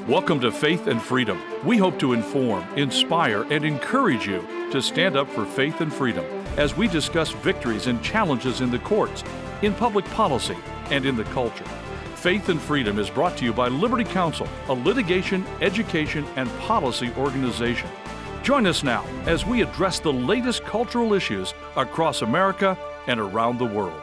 Welcome to Faith and Freedom. We hope to inform, inspire, and encourage you to stand up for faith and freedom as we discuss victories and challenges in the courts, in public policy, and in the culture. Faith and Freedom is brought to you by Liberty Counsel, a litigation, education, and policy organization. Join us now as we address the latest cultural issues across America and around the world.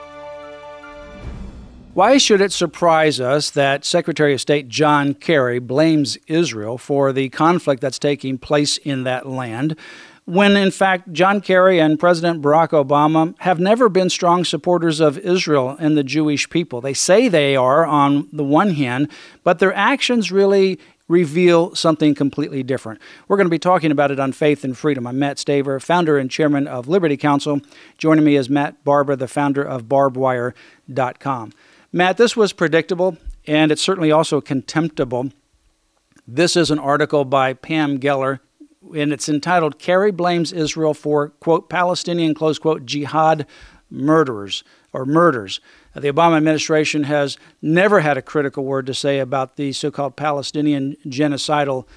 Why should it surprise us that Secretary of State John Kerry blames Israel for the conflict that's taking place in that land, when in fact John Kerry and President Barack Obama have never been strong supporters of Israel and the Jewish people? They say they are on the one hand, but their actions really reveal something completely different. We're going to be talking about it on Faith and Freedom. I'm Matt Staver, founder and chairman of Liberty Counsel. Joining me is Matt Barber, the founder of barbedwire.com. Matt, this was predictable, and it's certainly also contemptible. This is an article by Pam Geller, and it's entitled, Kerry Blames Israel for, quote, Palestinian, close quote, jihad murders. The Obama administration has never had a critical word to say about the so-called Palestinian genocidal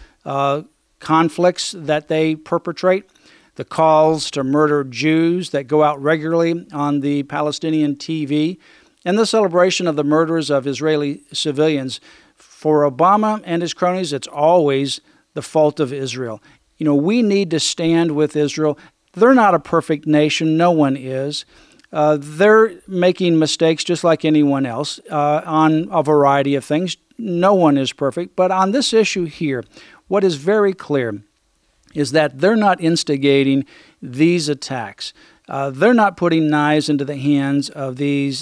conflicts that they perpetrate, the calls to murder Jews that go out regularly on the Palestinian TV, and the celebration of the murders of Israeli civilians. For Obama and his cronies, it's always the fault of Israel. You know, we need to stand with Israel. They're not a perfect nation. No one is. They're making mistakes just like anyone else on a variety of things. No one is perfect. But on this issue here, what is very clear is that they're not instigating these attacks. They're not putting knives into the hands of these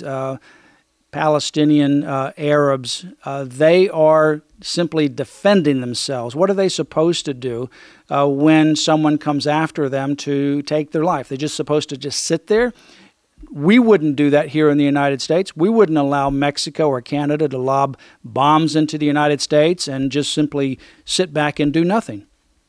Palestinian Arabs. They are simply defending themselves. What are they supposed to do when someone comes after them to take their life? They're just supposed to just sit there? We wouldn't do that here in the United States. We wouldn't allow Mexico or Canada to lob bombs into the United States and just simply sit back and do nothing.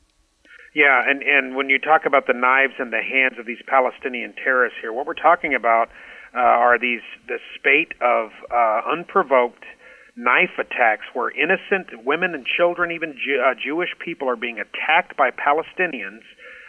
Yeah, and when you talk about the knives in the hands of these Palestinian terrorists here, what we're talking about are this spate of unprovoked knife attacks where innocent women and children, even Jewish people, are being attacked by Palestinians,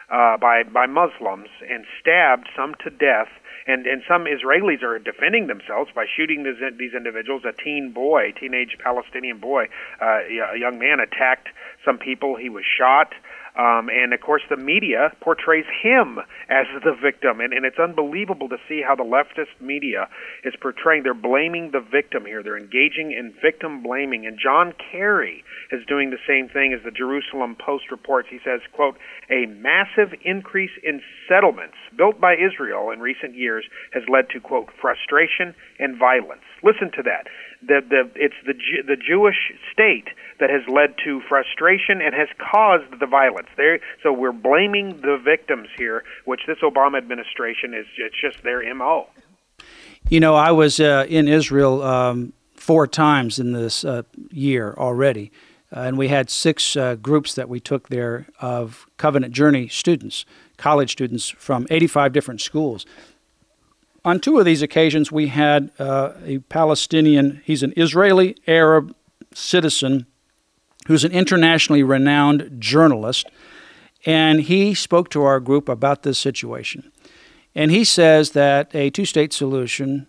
by Muslims, and stabbed, some to death. And some Israelis are defending themselves by shooting these individuals. A teenage Palestinian boy, a young man attacked some people. He was shot. And, of course, the media portrays him as the victim. And it's unbelievable to see how the leftist media is portraying. They're blaming the victim here. They're engaging in victim blaming. And John Kerry is doing the same thing as the Jerusalem Post reports. He says, quote, a massive increase in settlements built by Israel in recent years has led to, quote, frustration and violence. Listen to that. It's the Jewish state that has led to frustration and has caused the violence. So we're blaming the victims here, which this Obama administration it's just their MO. You know, I was in Israel 4 times in this year already, and we had 6 groups that we took there of Covenant Journey students, college students from 85 different schools. On 2 of these occasions, we had a Palestinian, he's an Israeli Arab citizen who's an internationally renowned journalist, and he spoke to our group about this situation. And he says that a 2-state solution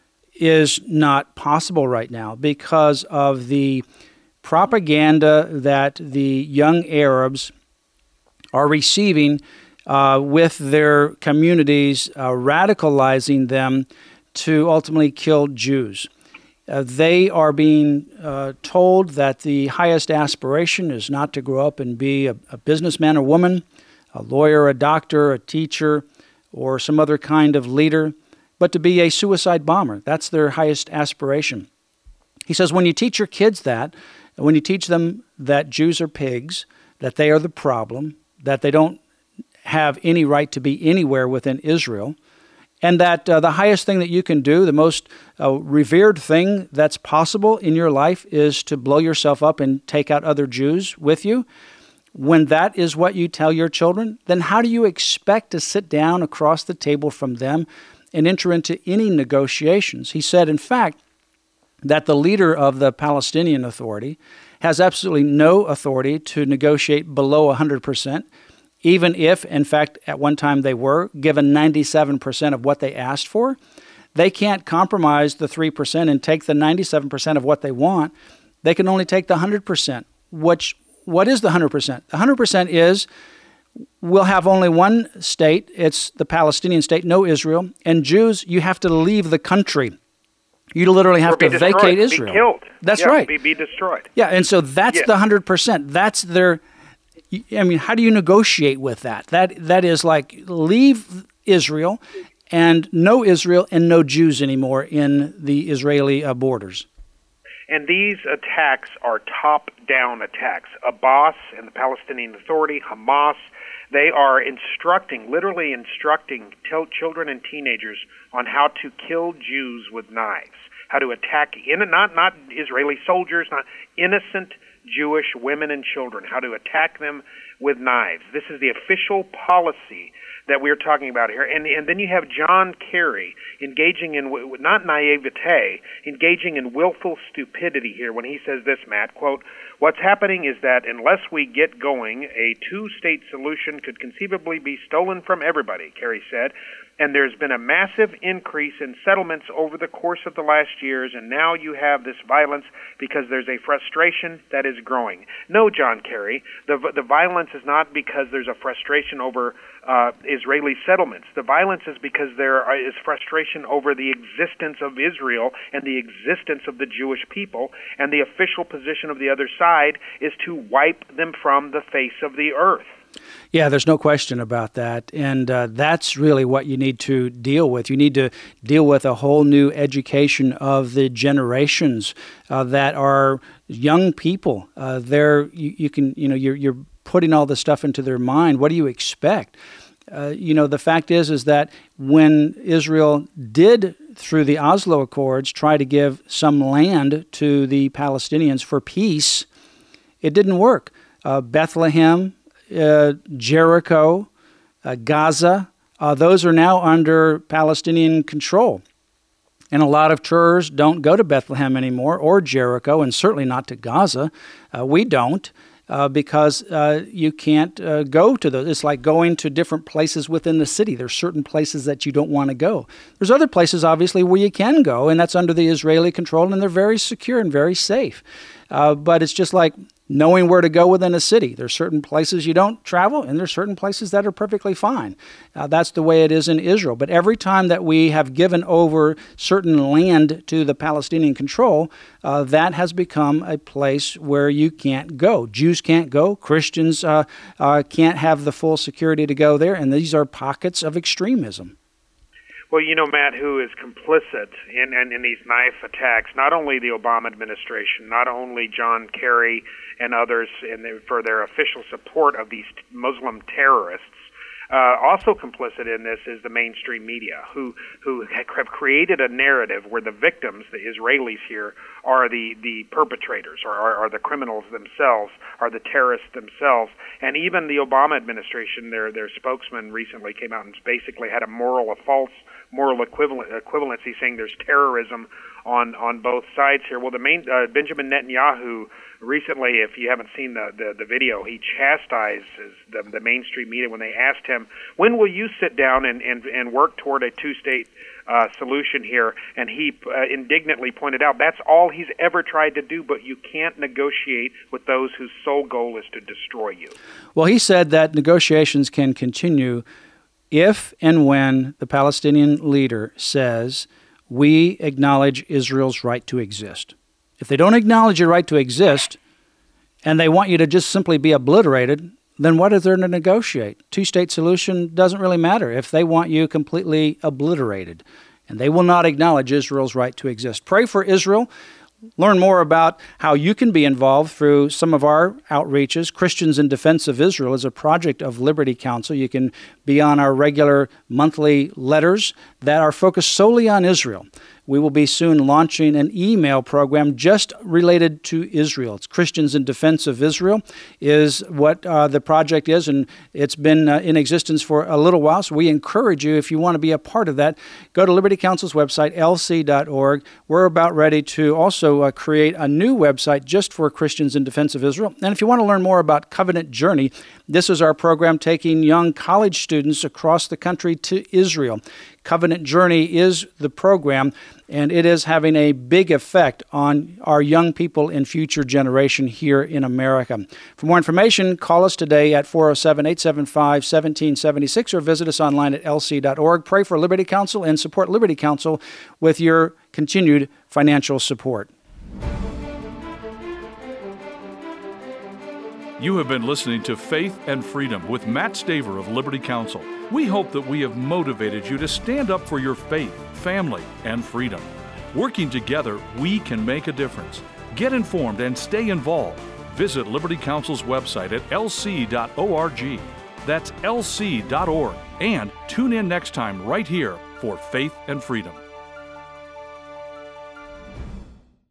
is not possible right now because of the propaganda that the young Arabs are receiving with their communities, radicalizing them to ultimately kill Jews. They are being told that the highest aspiration is not to grow up and be a businessman or woman, a lawyer, a doctor, a teacher, or some other kind of leader, but to be a suicide bomber. That's their highest aspiration. He says when you teach your kids that, when you teach them that Jews are pigs, that they are the problem, that they don't have any right to be anywhere within Israel, and that the highest thing that you can do, the most revered thing that's possible in your life is to blow yourself up and take out other Jews with you. When that is what you tell your children, then how do you expect to sit down across the table from them and enter into any negotiations? He said, in fact, that the leader of the Palestinian Authority has absolutely no authority to negotiate below 100%, even if, in fact, at one time they were given 97% of what they asked for. They can't compromise the 3% and take the 97% of what they want. They can only take the 100%. What is the 100%? The 100% is we'll have only one state. It's the Palestinian state, no Israel. And Jews, you have to leave the country. You literally have to vacate Israel. Be killed. That's right. Be destroyed. Yeah, and so that's the 100%. That's their, I mean, how do you negotiate with that? That is like leave Israel and no Israel and no Jews anymore in the Israeli borders. And these attacks are top-down attacks. Abbas and the Palestinian Authority, Hamas, they are literally instructing children and teenagers on how to kill Jews with knives, how to attack not Israeli soldiers, not innocent Jewish women and children, how to attack them with knives. This is the official policy that we're talking about here. And then you have John Kerry engaging in, not naivete, engaging in willful stupidity here when he says this, Matt, quote, "What's happening is that unless we get going, a two-state solution could conceivably be stolen from everybody," Kerry said. "And there's been a massive increase in settlements over the course of the last years, and now you have this violence because there's a frustration that is growing." No, John Kerry, the violence is not because there's a frustration over Israeli settlements. The violence is because there is frustration over the existence of Israel and the existence of the Jewish people, and the official position of the other side is to wipe them from the face of the earth. Yeah, there's no question about that. And that's really what you need to deal with. You need to deal with a whole new education of the generations that are young people. You're putting all this stuff into their mind. What do you expect? The fact is that when Israel did, through the Oslo Accords, try to give some land to the Palestinians for peace, it didn't work. Bethlehem, Jericho, Gaza, those are now under Palestinian control. And a lot of tours don't go to Bethlehem anymore or Jericho, and certainly not to Gaza. We don't. Because you can't go to those. It's like going to different places within the city. There's certain places that you don't want to go. There's other places, obviously, where you can go, and that's under the Israeli control, and they're very secure and very safe. But it's just like knowing where to go within a city. There's certain places you don't travel, and there's certain places that are perfectly fine. That's the way it is in Israel. But every time that we have given over certain land to the Palestinian control, that has become a place where you can't go. Jews can't go. Christians can't have the full security to go there, and these are pockets of extremism. Well, Matt, who is complicit in these knife attacks, not only the Obama administration, not only John Kerry and others for their official support of these Muslim terrorists, also complicit in this is the mainstream media, who have created a narrative where the victims, the Israelis here, are the perpetrators, or are the criminals themselves, are the terrorists themselves. And even the Obama administration, their spokesman recently came out and basically had a false moral equivalency, saying there's terrorism on both sides here. Well, Benjamin Netanyahu recently, if you haven't seen the video, he chastises the mainstream media when they asked him, when will you sit down and work toward a two-state solution here? And he indignantly pointed out that's all he's ever tried to do, but you can't negotiate with those whose sole goal is to destroy you. Well, he said that negotiations can continue if and when the Palestinian leader says, we acknowledge Israel's right to exist. If they don't acknowledge your right to exist, and they want you to just simply be obliterated, then what is there to negotiate? Two-state solution doesn't really matter if they want you completely obliterated. And they will not acknowledge Israel's right to exist. Pray for Israel. Learn more about how you can be involved through some of our outreaches. Christians in Defense of Israel is a project of Liberty Counsel. You can be on our regular monthly letters that are focused solely on Israel. we will be soon launching an email program just related to Israel. It's Christians in Defense of Israel is what the project is, and it's been in existence for a little while. So we encourage you, if you want to be a part of that, go to Liberty Counsel's website, lc.org. We're about ready to also create a new website just for Christians in Defense of Israel. And if you want to learn more about Covenant Journey, this is our program taking young college students across the country to Israel. Covenant Journey is the program, and it is having a big effect on our young people in future generation here in America. For more information, call us today at 407-875-1776 or visit us online at lc.org. Pray for Liberty Counsel and support Liberty Counsel with your continued financial support. You have been listening to Faith and Freedom with Matt Staver of Liberty Counsel. We hope that we have motivated you to stand up for your faith, family, and freedom. Working together, we can make a difference. Get informed and stay involved. Visit Liberty Counsel's website at lc.org. That's lc.org. And tune in next time right here for Faith and Freedom.